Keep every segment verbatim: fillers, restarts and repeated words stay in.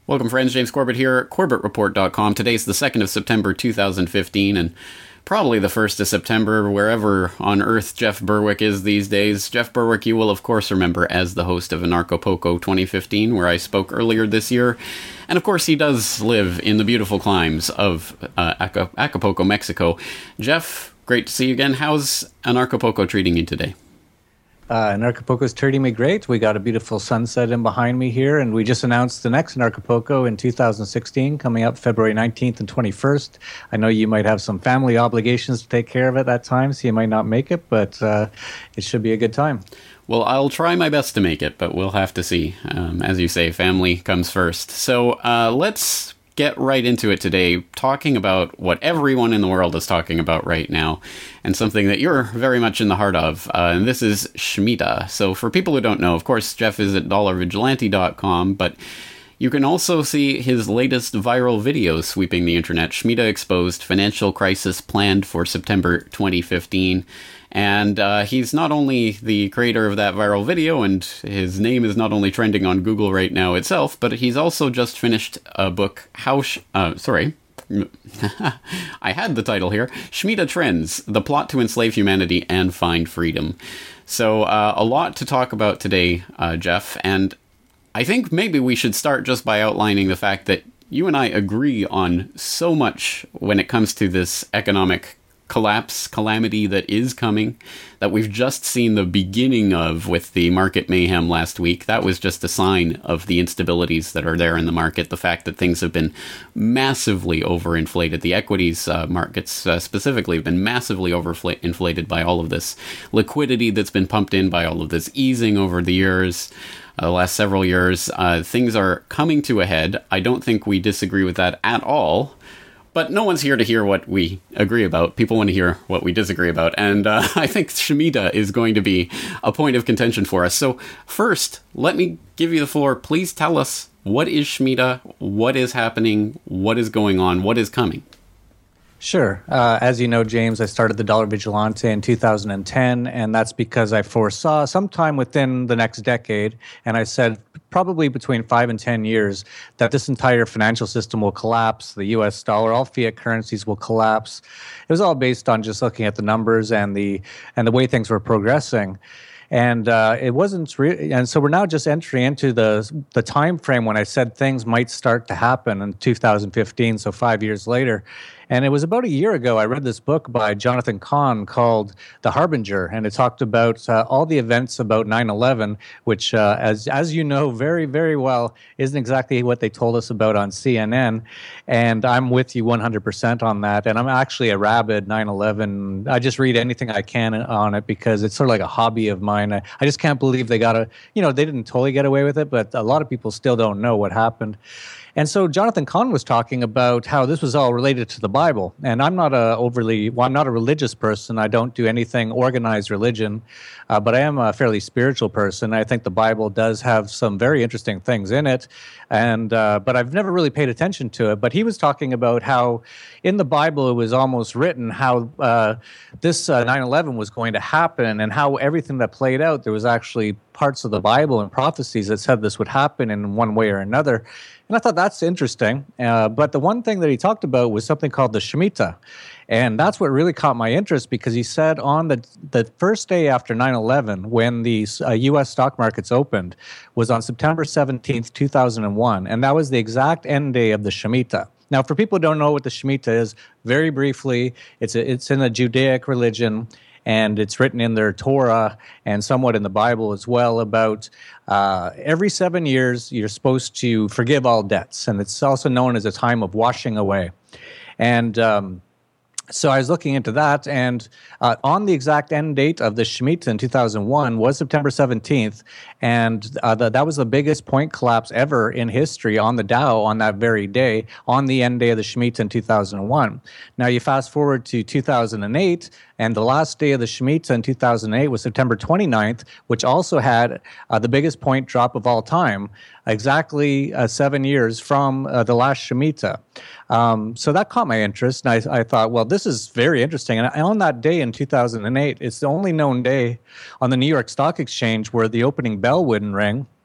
Welcome, friends. James Corbett here, Corbett Report dot com. Today's the second of September, two thousand fifteen, and probably the first of September, wherever on earth Jeff Berwick is these days. Jeff Berwick, you will, of course, remember as the host of Anarchapulco twenty fifteen, where I spoke earlier this year. And, of course, he does live in the beautiful climes of uh, Aca- Acapulco, Mexico. Jeff, great to see you again. How's Anarchapulco treating you today? Uh, Anarchapulco is treating me great. We got a beautiful sunset in behind me here, and we just announced the next Anarchapulco in two thousand sixteen, coming up February nineteenth and twenty-first. I know you might have some family obligations to take care of at that time, so you might not make it, but uh, it should be a good time. Well, I'll try my best to make it, but we'll have to see. Um, as you say, family comes first. So uh, let's get right into it today, talking about what everyone in the world is talking about right now, and something that you're very much in the heart of, uh, and this is Shmita. So for people who don't know, of course, Jeff is at dollar vigilante dot com, but you can also see his latest viral video sweeping the internet, Shmita Exposed, Financial Crisis Planned for September twenty fifteen. And uh, he's not only the creator of that viral video, and his name is not only trending on Google right now itself, but he's also just finished a book, How... Sh- uh, sorry. I had the title here. Shmita Trends, The Plot to Enslave Humanity and Find Freedom. So uh, a lot to talk about today, uh, Jeff, and I think maybe we should start just by outlining the fact that you and I agree on so much when it comes to this economic collapse, calamity that is coming, that we've just seen the beginning of with the market mayhem last week. That was just a sign of the instabilities that are there in the market, the fact that things have been massively overinflated. The equities uh, markets uh, specifically have been massively overinflated by all of this liquidity that's been pumped in, by all of this easing over the years. Uh, the last several years, uh, things are coming to a head. I don't think we disagree with that at all. But no one's here to hear what we agree about. People want to hear what we disagree about. And uh, I think Shmita is going to be a point of contention for us. So first, let me give you the floor. Please tell us, what is Shmita? What is happening? What is going on? What is coming? Sure. Uh, as you know, James, I started the Dollar Vigilante in two thousand ten, and that's because I foresaw sometime within the next decade, and I said probably between five and ten years, that this entire financial system will collapse, the U S dollar, all fiat currencies will collapse. It was all based on just looking at the numbers and the and the way things were progressing. And uh, it wasn't, re- and so we're now just entering into the the time frame when I said things might start to happen in two thousand fifteen, so five years later. And it was about a year ago I read this book by Jonathan Cahn called The Harbinger, and it talked about uh, all the events about nine eleven, which, uh, as as you know very, very well, isn't exactly what they told us about on C N N. And I'm with you one hundred percent on that. And I'm actually a rabid nine eleven. I just read anything I can on it because it's sort of like a hobby of mine. I, I just can't believe they got a, you know, they didn't totally get away with it, but a lot of people still don't know what happened. And so Jonathan Cahn was talking about how this was all related to the Bible. And I'm not a overly, well, I'm not a religious person. I don't do anything organized religion, uh, but I am a fairly spiritual person. I think the Bible does have some very interesting things in it, and uh, but I've never really paid attention to it. But he was talking about how in the Bible it was almost written how uh, this uh, nine eleven was going to happen, and how everything that played out, there was actually parts of the Bible and prophecies that said this would happen in one way or another. And I thought that's interesting. Uh, but the one thing that he talked about was something called the Shemitah. And that's what really caught my interest, because he said on the the first day after nine eleven, when the uh, U S stock markets opened, was on September seventeenth, two thousand one. And that was the exact end day of the Shemitah. Now, for people who don't know what the Shemitah is, very briefly, it's a, it's in a Judaic religion, and it's written in their Torah and somewhat in the Bible as well about uh, every seven years you're supposed to forgive all debts. And it's also known as a time of washing away. And um, so I was looking into that, and uh, on the exact end date of the Shemitah in two thousand one was September seventeenth, and uh, the, that was the biggest point collapse ever in history on the Dow on that very day, on the end day of the Shemitah in two thousand one. Now you fast forward to two thousand eight, and the last day of the Shemitah in two thousand eight was September twenty-ninth, which also had uh, the biggest point drop of all time, exactly uh, seven years from uh, the last Shemitah. Um, so that caught my interest, and I, I thought, well, this is very interesting. And on that day in two thousand eight, it's the only known day on the New York Stock Exchange where the opening bell wouldn't ring.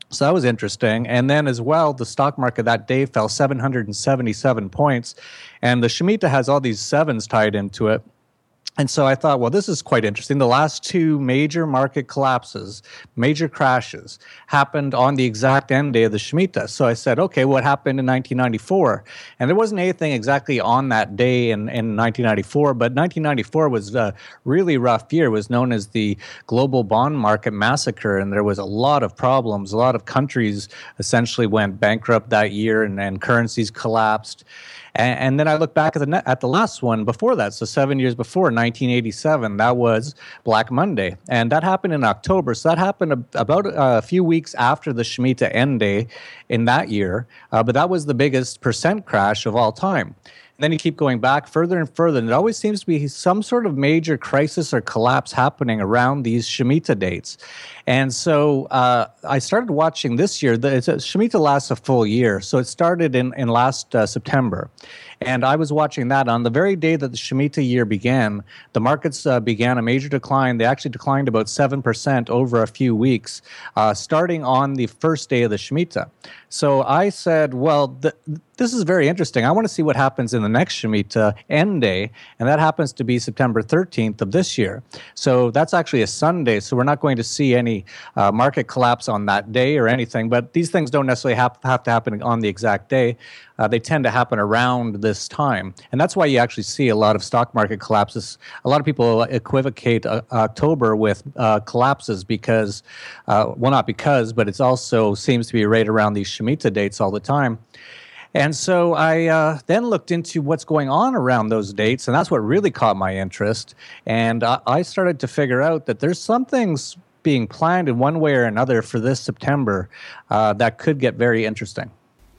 So that was interesting. And then as well, the stock market that day fell seven hundred seventy-seven points. And the Shemitah has all these sevens tied into it. And so I thought, well, this is quite interesting. The last two major market collapses, major crashes, happened on the exact end day of the Shemitah. So I said, okay, what happened in nineteen ninety-four? And there wasn't anything exactly on that day in, in nineteen ninety-four, but nineteen ninety-four was a really rough year. It was known as the global bond market massacre, and there was a lot of problems. A lot of countries essentially went bankrupt that year, and, and currencies collapsed. And, and then I look back at the at the last one before that, so seven years before, nineteen eighty-seven, that was Black Monday. And that happened in October. So that happened a, about a few weeks after the Shemitah end day in that year. Uh, but that was the biggest percent crash of all time. And then you keep going back further and further, and it always seems to be some sort of major crisis or collapse happening around these Shemitah dates. And so uh, I started watching this year. The, it's a, Shemitah lasts a full year, so it started in, in last uh, September. And I was watching that on the very day that the Shemitah year began. The markets uh, began a major decline. They actually declined about seven percent over a few weeks, uh, starting on the first day of the Shemitah. So I said, well, th- this is very interesting. I want to see what happens in the next Shemitah end day, and that happens to be September thirteenth of this year. So that's actually a Sunday, so we're not going to see any uh, market collapse on that day or anything, but these things don't necessarily have, have to happen on the exact day. Uh, they tend to happen around this time. And that's why you actually see a lot of stock market collapses. A lot of people equivocate uh, October with uh, collapses because, uh, well, not because, but it also seems to be right around these Shemitah dates all the time. And so I uh, then looked into what's going on around those dates, and that's what really caught my interest. And uh, I started to figure out that there's some things being planned in one way or another for this September uh, that could get very interesting.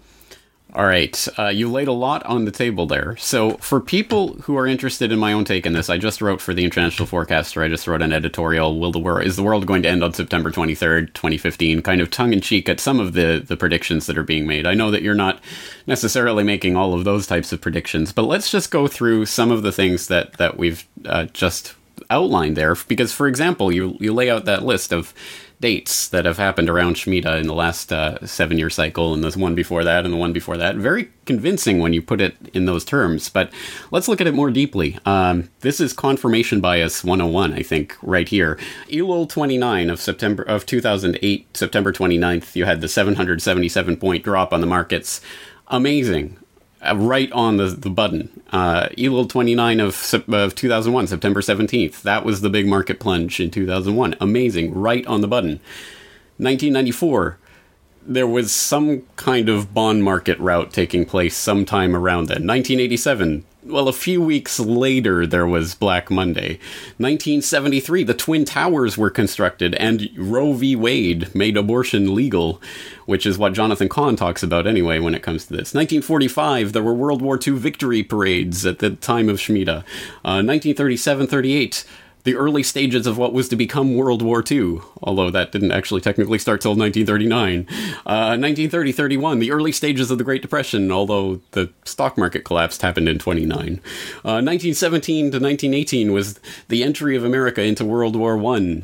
All right. Uh, you laid a lot on the table there. So for people who are interested in my own take on this, I just wrote for the International Forecaster. I just wrote an editorial. Will the world is the world going to end on September twenty-third, twenty fifteen? Kind of tongue-in-cheek at some of the, the predictions that are being made. I know that you're not necessarily making all of those types of predictions, but let's just go through some of the things that, that we've uh, just outlined there. Because, for example, you you lay out that list of dates that have happened around Shemitah in the last uh, seven-year cycle, and there's one before that and the one before that. Very convincing when you put it in those terms, but let's look at it more deeply. Um, this is confirmation bias one oh one, I think, right here. Elul twenty-nine of September of two thousand eight, September twenty-ninth, you had the seven hundred seventy-seven point drop on the markets. Amazing. Uh, right on the, the button. Uh, Elul twenty-nine of, of two thousand one, September seventeenth. That was the big market plunge in two thousand one. Amazing. Right on the button. nineteen ninety-four, there was some kind of bond market rout taking place sometime around then. nineteen eighty-seven, well, a few weeks later, there was Black Monday. nineteen seventy-three, the Twin Towers were constructed, and Roe v. Wade made abortion legal, which is what Jonathan Cahn talks about anyway when it comes to this. nineteen forty-five, there were World War Two victory parades at the time of Shemitah. Uh, nineteen thirty-seven thirty-eight, the early stages of what was to become World War Two, although that didn't actually technically start till nineteen thirty-nine. Uh, nineteen thirty thirty-one, the early stages of the Great Depression, although the stock market collapse happened in twenty-nine. Uh, nineteen seventeen to nineteen eighteen was the entry of America into World War One.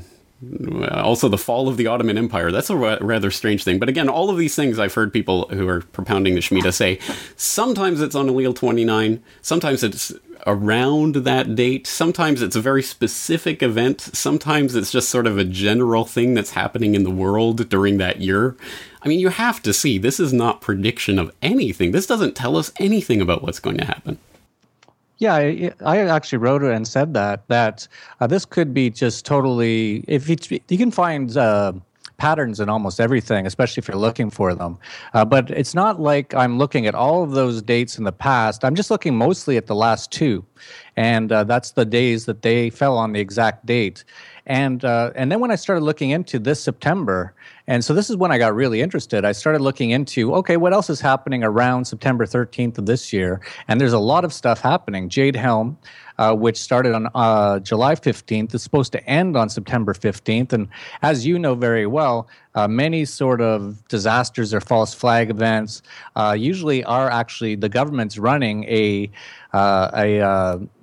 Also the fall of the Ottoman Empire. That's a ra- rather strange thing. But again, all of these things I've heard people who are propounding the Shemitah say, sometimes it's on Elul twenty-nine, sometimes it's around that date, sometimes it's a very specific event, sometimes it's just sort of a general thing that's happening in the world during that year. I mean, you have to see, this is not prediction of anything. This doesn't tell us anything about what's going to happen. Yeah, I, I actually wrote it and said that, that uh, this could be just totally, if it's, you can find uh, patterns in almost everything, especially if you're looking for them. Uh, but it's not like I'm looking at all of those dates in the past. I'm just looking mostly at the last two. And uh, that's the days that they fell on the exact date. And uh, and then when I started looking into this September, and so this is when I got really interested, I started looking into, okay, what else is happening around September thirteenth of this year? And there's a lot of stuff happening. Jade Helm, uh, which started on uh, July fifteenth, is supposed to end on September fifteenth. And as you know very well, uh, many sort of disasters or false flag events uh, usually are actually the government's running a uh, a uh,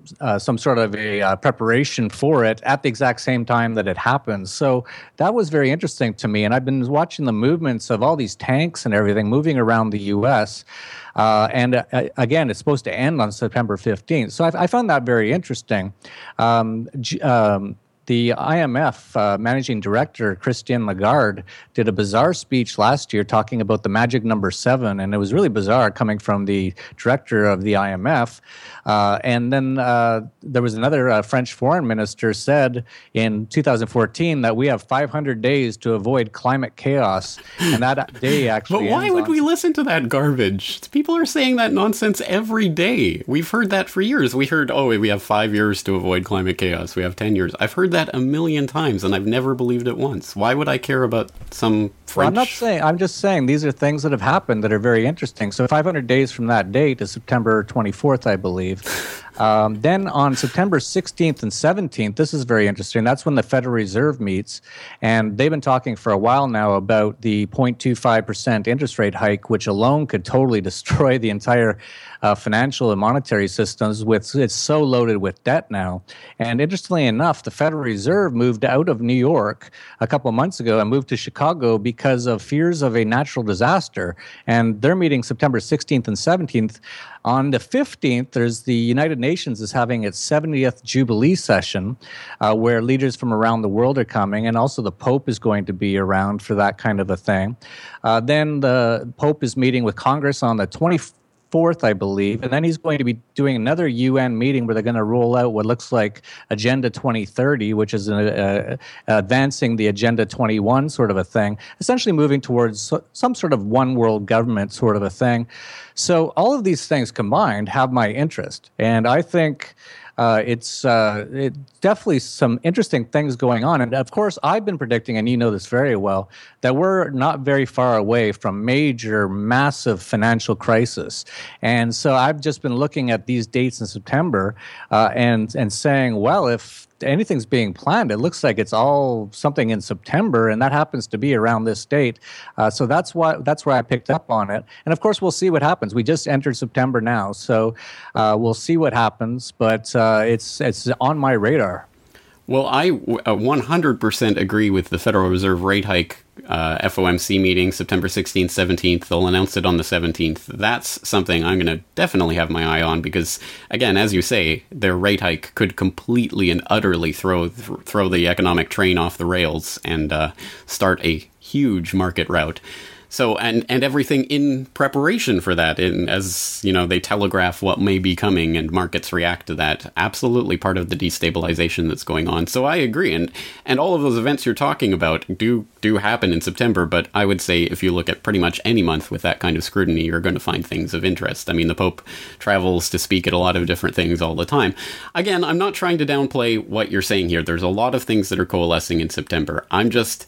uh, some sort of a uh, preparation for it at the exact same time that it happens. So that was very interesting to me. And I've been watching the movements of all these tanks and everything moving around the U S. Uh, and uh, again, it's supposed to end on September fifteenth. So I, I found that very interesting. Um, um, The I M F uh, managing director, Christine Lagarde, did a bizarre speech last year talking about the magic number seven, and it was really bizarre coming from the director of the I M F. Uh, and then uh, there was another uh, French foreign minister said in two thousand fourteen that we have five hundred days to avoid climate chaos, and that day actually But why would on... we listen to that garbage? People are saying that nonsense every day. We've heard that for years. We heard, oh, we have five years to avoid climate chaos. We have ten years. I've heard that a million times, and I've never believed it once. Why would I care about some French... Well, I'm not saying, I'm just saying these are things that have happened that are very interesting. So five hundred days from that date is September twenty-fourth, I believe. Um, then on September sixteenth and seventeenth, this is very interesting. That's when the Federal Reserve meets, and they've been talking for a while now about the zero point two five percent interest rate hike, which alone could totally destroy the entire uh, financial and monetary systems. With it's so loaded with debt now. And interestingly enough, the Federal Reserve moved out of New York a couple of months ago and moved to Chicago because of fears of a natural disaster. And they're meeting September sixteenth and seventeenth. On the fifteenth, there's the United Nations is having its seventieth Jubilee session, uh, where leaders from around the world are coming, and also the Pope is going to be around for that kind of a thing. Uh, then the Pope is meeting with Congress on the twenty-fourth, I believe, and then he's going to be doing another U N meeting where they're going to roll out what looks like Agenda twenty thirty, which is an, uh, advancing the Agenda twenty-one sort of a thing, essentially moving towards some sort of one world government sort of a thing. So all of these things combined have my interest, and I think uh, it's uh, it definitely some interesting things going on. And of course, I've been predicting, and you know this very well, that we're not very far away from major, massive financial crisis. And so I've just been looking at these dates in September uh, and and saying, well, if anything's being planned, it looks like it's all something in September, and that happens to be around this date. Uh, so that's why that's where I picked up on it. And of course, we'll see what happens. We just entered September now, so uh, we'll see what happens. But uh, it's it's on my radar. Well, I one hundred percent agree with the Federal Reserve rate hike uh, F O M C meeting, September sixteenth, seventeenth. They'll announce it on the seventeenth. That's something I'm going to definitely have my eye on because, again, as you say, their rate hike could completely and utterly throw th- throw the economic train off the rails and uh, start a huge market rout. So, and, and everything in preparation for that, in, as, you know, they telegraph what may be coming and markets react to that. Absolutely part of the destabilization that's going on. So I agree. And, and all of those events you're talking about do, do happen in September. But I would say if you look at pretty much any month with that kind of scrutiny, you're going to find things of interest. I mean, the Pope travels to speak at a lot of different things all the time. Again, I'm not trying to downplay what you're saying here. There's a lot of things that are coalescing in September. I'm just...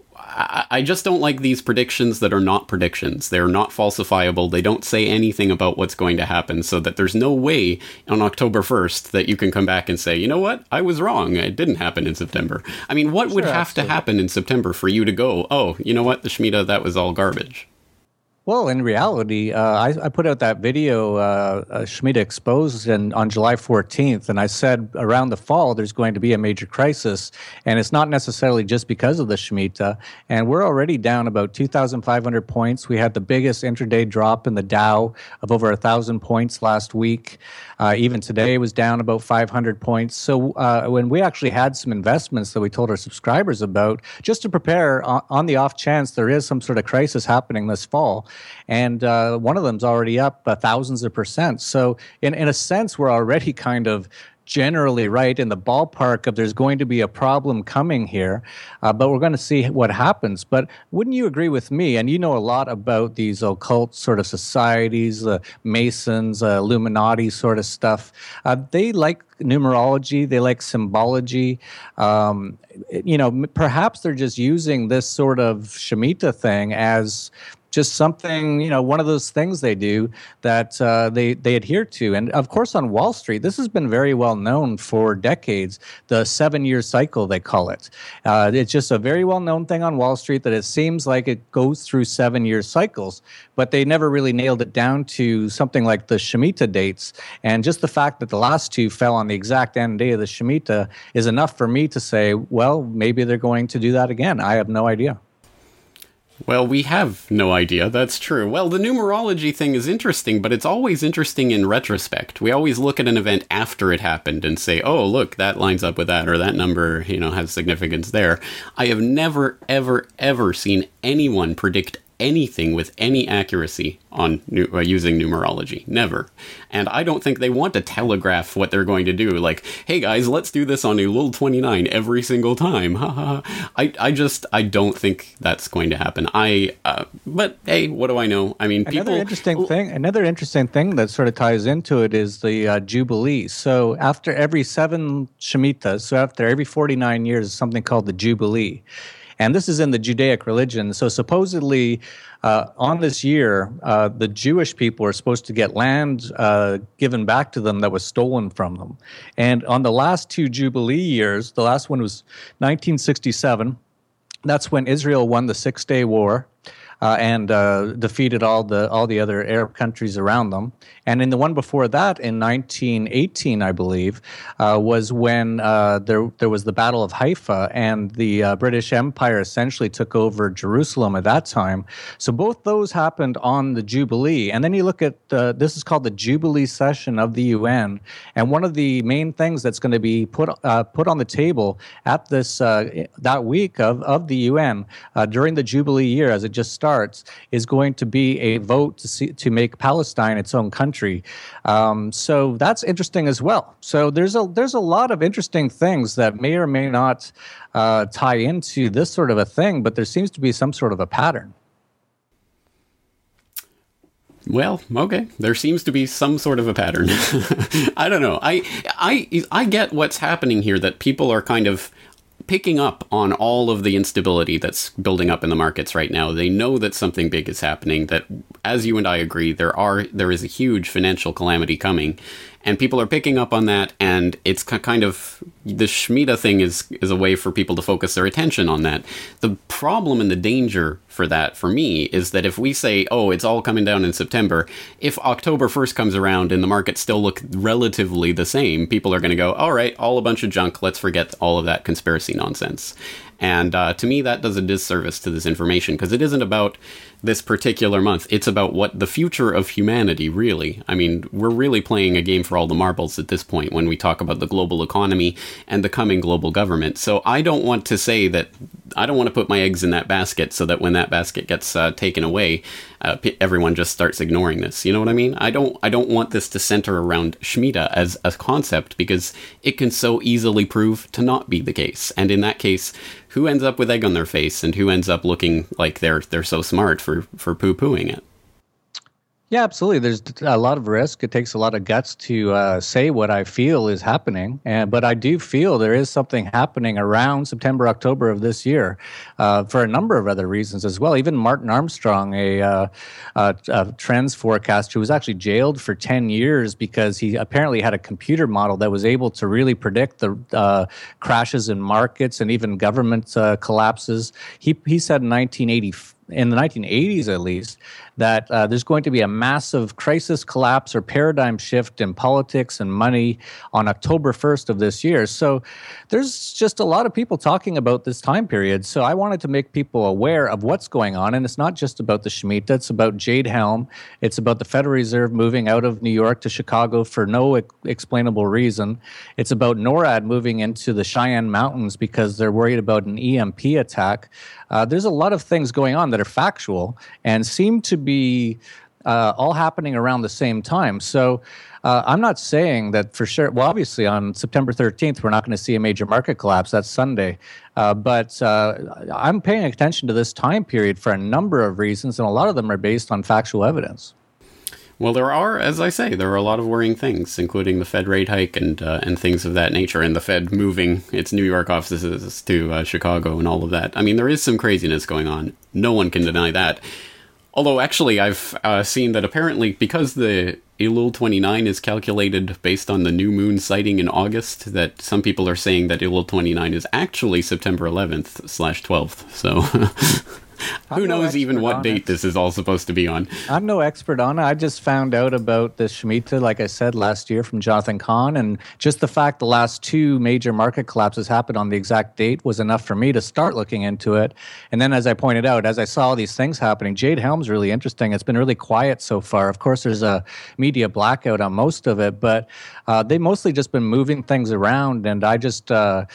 I just don't like these predictions that are not predictions. They're not falsifiable. They don't say anything about what's going to happen, so that there's no way on October first that you can come back and say, you know what, I was wrong. It didn't happen in September. I mean, what sure, would have absolutely. to happen in September for you to go, oh, you know what, the Shemitah, that was all garbage? Well, in reality, uh, I, I put out that video, uh, uh, Shemitah Exposed, and on July fourteenth, and I said around the fall there's going to be a major crisis, and it's not necessarily just because of the Shemitah, and we're already down about two thousand five hundred points. We had the biggest intraday drop in the Dow of over one thousand points last week. Uh, even today was down about five hundred points. So uh, when we actually had some investments that we told our subscribers about, just to prepare on, on the off chance there is some sort of crisis happening this fall, and uh, one of them's already up uh, thousands of percent. So in, in a sense, we're already kind of generally right in the ballpark of there's going to be a problem coming here, uh, but we're going to see what happens. But wouldn't you agree with me? And you know a lot about these occult sort of societies, uh, Masons, uh, Illuminati sort of stuff. Uh, they like numerology, they like symbology. Um, you know, perhaps they're just using this sort of Shemitah thing as just something, you know, one of those things they do that uh, they, they adhere to. And of course, on Wall Street, this has been very well known for decades, the seven-year cycle, they call it. Uh, it's just a very well-known thing on Wall Street that it seems like it goes through seven-year cycles, but they never really nailed it down to something like the Shemitah dates. And just the fact that the last two fell on the exact end day of the Shemitah is enough for me to say, well, maybe they're going to do that again. I have no idea. Well, we have no idea. That's true. Well, the numerology thing is interesting, but it's always interesting in retrospect. We always look at an event after it happened and say, oh, look, that lines up with that, or that number, you know, has significance there. I have never, ever, ever seen anyone predict anything with any accuracy on nu- uh, using numerology. Never. And I don't think they want to telegraph what they're going to do. Like, hey guys, let's do this on Elul twenty-nine every single time. I, I just, I don't think that's going to happen. I, uh, but hey, what do I know? I mean, people... Another interesting thing, another interesting thing that sort of ties into it is the uh, Jubilee. So after every seven Shemitahs, so after every forty-nine years, is something called the Jubilee. And this is in the Judaic religion. So supposedly, uh, on this year, uh, the Jewish people are supposed to get land uh, given back to them that was stolen from them. And on the last two Jubilee years, the last one was nineteen sixty-seven. That's when Israel won the Six-Day War. Uh, and uh, defeated all the all the other Arab countries around them. And in the one before that, in nineteen eighteen, I believe, uh, was when uh, there there was the Battle of Haifa, and the uh, British Empire essentially took over Jerusalem at that time. So both those happened on the Jubilee. And then you look at uh, this is called the Jubilee session of the U N, and one of the main things that's going to be put uh, put on the table at this uh, that week of of the U N uh, during the Jubilee year, as it just started. Starts, is going to be a vote to see, to make Palestine its own country. Um, so that's interesting as well. So there's a there's a lot of interesting things that may or may not uh, tie into this sort of a thing, but there seems to be some sort of a pattern. Well, okay. There seems to be some sort of a pattern. I don't know. I I I get what's happening here, that people are kind of picking up on all of the instability that's building up in the markets right now. They know that something big is happening, that, as you and I agree, there are there is a huge financial calamity coming, and people are picking up on that, and it's kind of, the Shemitah thing is, is a way for people to focus their attention on that. The problem and the danger for that, for me, is that if we say, oh, it's all coming down in September, if October first comes around and the markets still look relatively the same, people are going to go, all right, all a bunch of junk, let's forget all of that conspiracy nonsense. And uh, to me, that does a disservice to this information, because it isn't about this particular month. It's about what the future of humanity, really. I mean, we're really playing a game for all the marbles at this point when we talk about the global economy and the coming global government. So I don't want to say that, I don't want to put my eggs in that basket so that when that basket gets uh, taken away, uh, everyone just starts ignoring this. You know what I mean? I don't, I don't want this to center around Shemitah as a concept, because it can so easily prove to not be the case. And in that case, who ends up with egg on their face, and who ends up looking like they're they're so smart for, for poo-pooing it? Yeah, absolutely. There's a lot of risk. It takes a lot of guts to uh, say what I feel is happening. And, but I do feel there is something happening around September, October of this year uh, for a number of other reasons as well. Even Martin Armstrong, a, uh, a, a trends forecaster who was actually jailed for ten years because he apparently had a computer model that was able to really predict the uh, crashes in markets and even government uh, collapses. He, he said in nineteen eighty, in the nineteen eighties at least, that uh, there's going to be a massive crisis collapse or paradigm shift in politics and money on October first of this year. So there's just a lot of people talking about this time period. So I wanted to make people aware of what's going on. And it's not just about the Shemitah. It's about Jade Helm. It's about the Federal Reserve moving out of New York to Chicago for no ex- explainable reason. It's about NORAD moving into the Cheyenne Mountains because they're worried about an E M P attack. Uh, there's a lot of things going on that are factual and seem to be uh, all happening around the same time. So uh, I'm not saying that for sure. Well, obviously on September thirteenth, we're not going to see a major market collapse. That's Sunday. Uh, but uh, I'm paying attention to this time period for a number of reasons, and a lot of them are based on factual evidence. Well, there are, as I say, there are a lot of worrying things, including the Fed rate hike and uh, and things of that nature, and the Fed moving its New York offices to uh, Chicago and all of that. I mean, there is some craziness going on. No one can deny that. Although, actually, I've uh, seen that apparently because the Elul twenty-nine is calculated based on the new moon sighting in August, that some people are saying that Elul twenty-nine is actually September eleventh slash twelfth. So who knows no even what date it. This is all supposed to be on. I'm no expert on it. I just found out about the Shemitah, like I said, last year from Jonathan Kahn. And just the fact the last two major market collapses happened on the exact date was enough for me to start looking into it. And then, as I pointed out, as I saw all these things happening, Jade Helm's really interesting. It's been really quiet so far. Of course, there's a media blackout on most of it, but uh, they've mostly just been moving things around. And I just... Uh,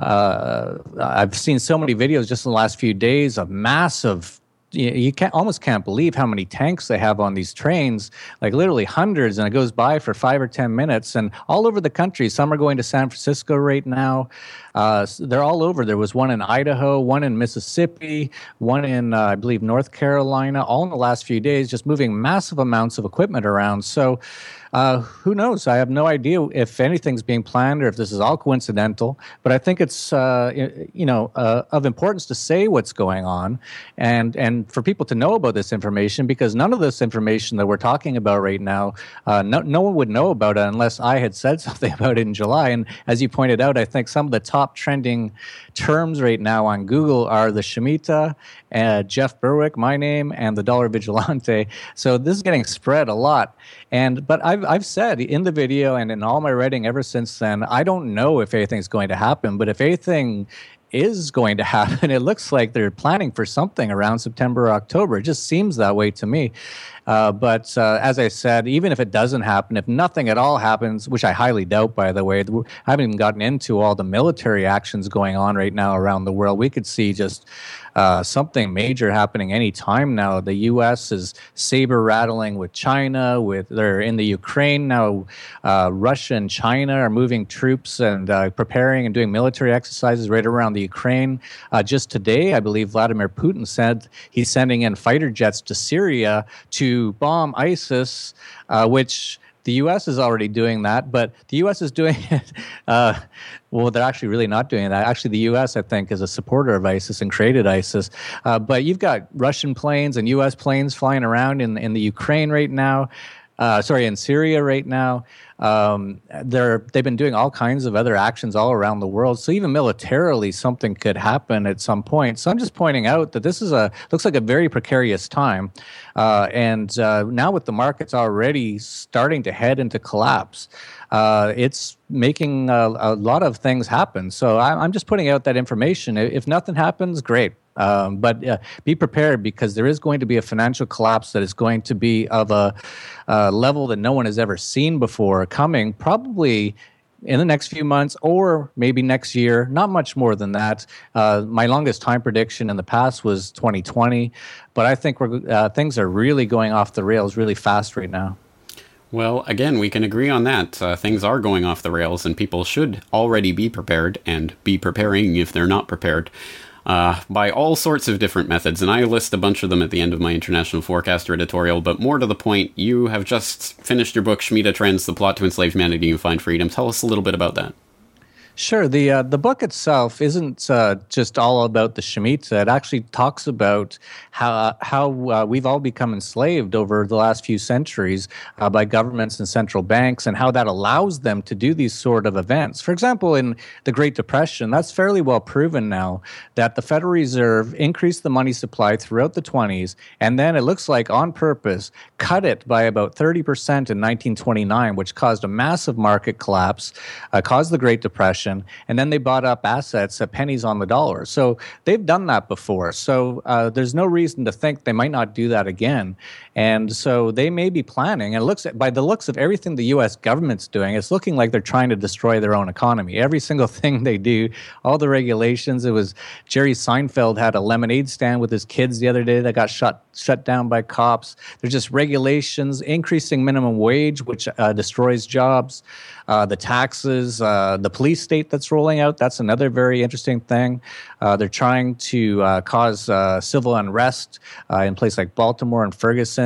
Uh, I've seen so many videos just in the last few days of massive, you, you can't almost can't believe how many tanks they have on these trains, like literally hundreds, and it goes by for five or ten minutes, and all over the country. Some are going to San Francisco right now. Uh, they're all over. There was one in Idaho, one in Mississippi, one in, uh, I believe, North Carolina, all in the last few days, just moving massive amounts of equipment around. So uh, who knows? I have no idea if anything's being planned or if this is all coincidental, but I think it's, uh, you know, uh, of importance to say what's going on and, and for people to know about this information, because none of this information that we're talking about right now, uh, no, no one would know about it unless I had said something about it in July. And as you pointed out, I think some of the top trending terms right now on Google are the Shemitah, uh, Jeff Berwick, my name, and the Dollar Vigilante. So this is getting spread a lot. And but I've I've said in the video and in all my writing ever since then, I don't know if anything's going to happen, but if anything is going to happen, it looks like they're planning for something around September or October. It just seems that way to me. Uh, but uh, as I said, even if it doesn't happen, if nothing at all happens, which I highly doubt, by the way, I haven't even gotten into all the military actions going on right now around the world. We could see just uh, something major happening any time now. The U S is saber rattling with China. With they're in the Ukraine now. Uh, Russia and China are moving troops and uh, preparing and doing military exercises right around the Ukraine. Uh, just today, I believe Vladimir Putin said he's sending in fighter jets to Syria to bomb ISIS, uh, which the U S is already doing that, but the U S is doing it. Uh, well, they're actually really not doing that. Actually, the U S, I think, is a supporter of ISIS and created ISIS. Uh, but you've got Russian planes and U S planes flying around in, in the Ukraine right now. Uh, sorry, in Syria right now. Um, they're, they've been doing all kinds of other actions all around the world. So even militarily, something could happen at some point. So I'm just pointing out that this is a looks like a very precarious time. Uh, and uh, now with the markets already starting to head into collapse, uh, it's making a, a lot of things happen. So I, I'm just putting out that information. If nothing happens, great. Um, but uh, be prepared, because there is going to be a financial collapse that is going to be of a uh, level that no one has ever seen before, coming probably in the next few months or maybe next year, not much more than that. Uh, my longest time prediction in the past was twenty twenty, but I think we're, uh, things are really going off the rails really fast right now. Well, again, we can agree on that. Uh, things are going off the rails, and people should already be prepared and be preparing if they're not prepared. Uh, by all sorts of different methods, and I list a bunch of them at the end of my International Forecaster editorial, but more to the point, you have just finished your book, Shemitah Trends, The Plot to Enslave Humanity and Find Freedom. Tell us a little bit about that. Sure. The uh, the book itself isn't uh, just all about the Shemitah. It actually talks about how how uh, we've all become enslaved over the last few centuries uh, by governments and central banks, and how that allows them to do these sort of events. For example, in the Great Depression, that's fairly well proven now that the Federal Reserve increased the money supply throughout the twenties, and then it looks like on purpose cut it by about thirty percent in nineteen twenty-nine, which caused a massive market collapse, uh, caused the Great Depression. And then they bought up assets at pennies on the dollar. So they've done that before. So uh, there's no reason to think they might not do that again. And so they may be planning. And it looks at, by the looks of everything the U S government's doing, it's looking like they're trying to destroy their own economy. Every single thing they do, all the regulations. It was Jerry Seinfeld had a lemonade stand with his kids the other day that got shut shut down by cops. There's just regulations, increasing minimum wage, which uh, destroys jobs. Uh, the taxes, uh, the police state that's rolling out, that's another very interesting thing. Uh, they're trying to uh, cause uh, civil unrest uh, in places like Baltimore and Ferguson.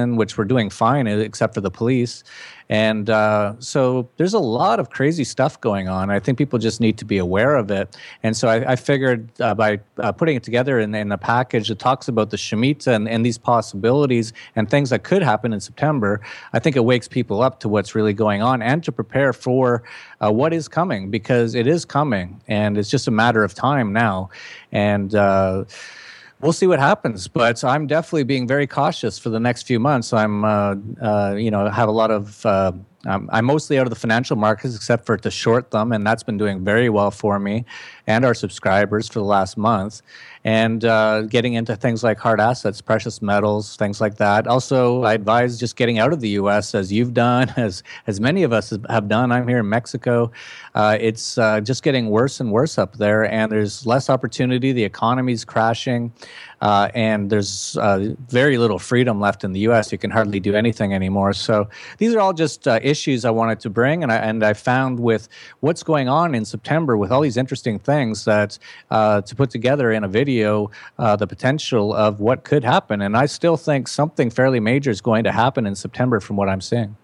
prison, which were doing fine except for the police. And uh, so there's a lot of crazy stuff going on. I think people just need to be aware of it. And so I, I figured uh, by uh, putting it together in, in a package that talks about the Shemitah and, and these possibilities and things that could happen in September, I think it wakes people up to what's really going on and to prepare for uh, what is coming, because it is coming and it's just a matter of time now. And uh, we'll see what happens, but I'm definitely being very cautious for the next few months. I'm, uh, uh, you know, have a lot of. Uh, um, I'm mostly out of the financial markets, except for to short them, and that's been doing very well for me and our subscribers for the last month. And uh, getting into things like hard assets, precious metals, things like that. Also, I advise just getting out of the U S as you've done, as as many of us have done. I'm here in Mexico. Uh, it's uh, just getting worse and worse up there, and there's less opportunity. The economy's crashing. Uh, and there's uh, very little freedom left in the U S. You can hardly do anything anymore. So these are all just uh, issues I wanted to bring, and I, and I found with what's going on in September with all these interesting things that uh, to put together in a video uh, the potential of what could happen. And I still think something fairly major is going to happen in September from what I'm seeing.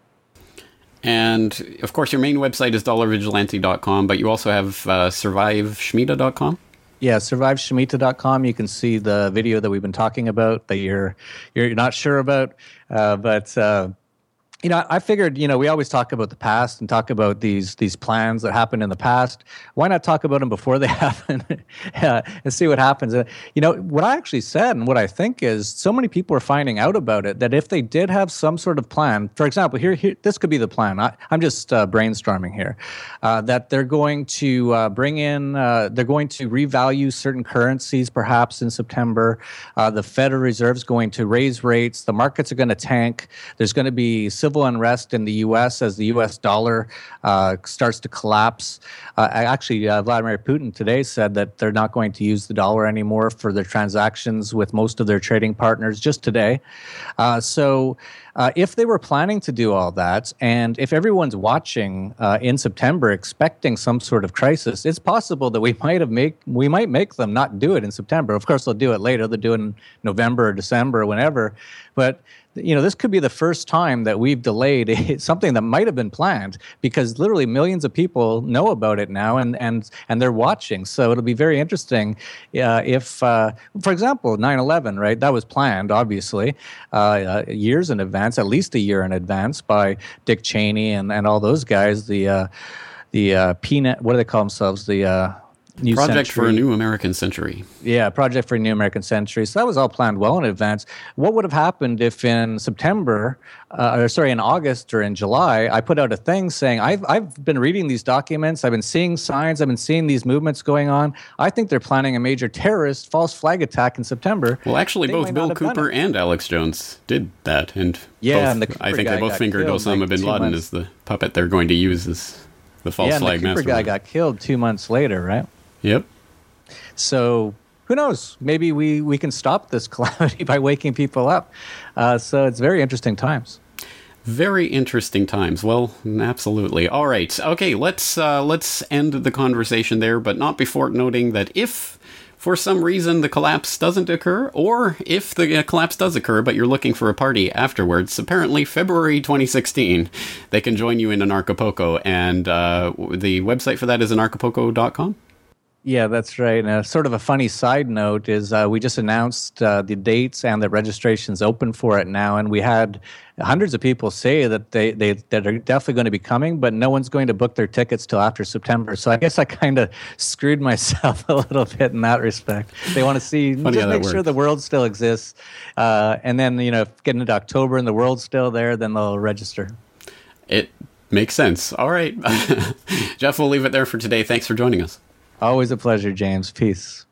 And, of course, your main website is dollar vigilante dot com, but you also have uh, survive shemitah dot com? Yeah, survive shemitah dot com. You can see the video that we've been talking about that you're you're not sure about, uh, but uh, you know, I figured, you know, we always talk about the past and talk about these these plans that happened in the past. Why not talk about them before they happen uh, and see what happens? Uh, you know, what I actually said and what I think is so many people are finding out about it that if they did have some sort of plan, for example, here, here this could be the plan. I, I'm just uh, brainstorming here, uh, that they're going to uh, bring in, uh, they're going to revalue certain currencies perhaps in September. Uh, the Federal Reserve is going to raise rates. The markets are going to tank. There's going to be civil unrest in the U S as the U S dollar uh, starts to collapse. Uh, actually, uh, Vladimir Putin today said that they're not going to use the dollar anymore for their transactions with most of their trading partners just today. Uh, so uh, if they were planning to do all that, and if everyone's watching uh, in September expecting some sort of crisis, it's possible that we might have make we might make them not do it in September. Of course, they'll do it later. They'll do it in November or December or whenever. But you know, this could be the first time that we've delayed something that might have been planned, because literally millions of people know about it now, and and and they're watching. So it'll be very interesting uh, if, uh, for example, nine eleven, right? That was planned, obviously, uh, uh, years in advance, at least a year in advance, by Dick Cheney and, and all those guys. The uh, the uh, P net, what do they call themselves? The uh, New Project Century. for a New American Century. Yeah, Project for a New American Century. So that was all planned well in advance. What would have happened if in September, uh, or sorry, in August or in July, I put out a thing saying, I've, I've been reading these documents, I've been seeing signs, I've been seeing these movements going on. I think they're planning a major terrorist false flag attack in September. Well, actually, They both might Bill not have done Cooper it. and Alex Jones did that. And Yeah, both, and the Cooper I think guy they both got fingered killed, Osama like, bin two Laden months. as the puppet they're going to use as the false Yeah, and the flag Cooper mastermind. guy got killed two months later, right? Yep. So who knows? Maybe we, we can stop this calamity by waking people up. Uh, so it's very interesting times. Very interesting times. Well, absolutely. All right. Okay, let's uh, let's end the conversation there, but not before noting that if for some reason the collapse doesn't occur, or if the uh, collapse does occur, but you're looking for a party afterwards, apparently February twenty sixteen, they can join you in Anarchapulco, and uh, the website for that is anarchapulco dot com. Yeah, that's right. And a sort of a funny side note is uh, we just announced uh, the dates and the registration's open for it now. And we had hundreds of people say that they, they that are definitely going to be coming, but no one's going to book their tickets till after September. So I guess I kind of screwed myself a little bit in that respect. They want to see, Funny just how that make sure works. the world still exists. Uh, and then, you know, if getting into October and the world's still there, then they'll register. It makes sense. All right. Jeff, we'll leave it there for today. Thanks for joining us. Always a pleasure, James. Peace.